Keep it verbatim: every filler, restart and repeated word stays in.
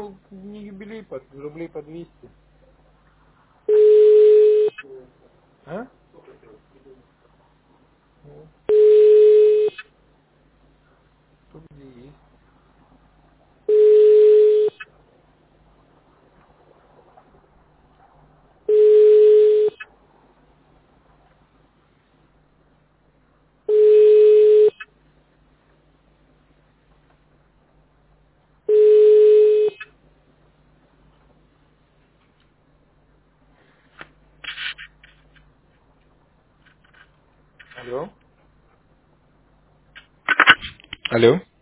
был не юбилей, под рублей по двести. А? Ну, тут где есть. Алло? Алло?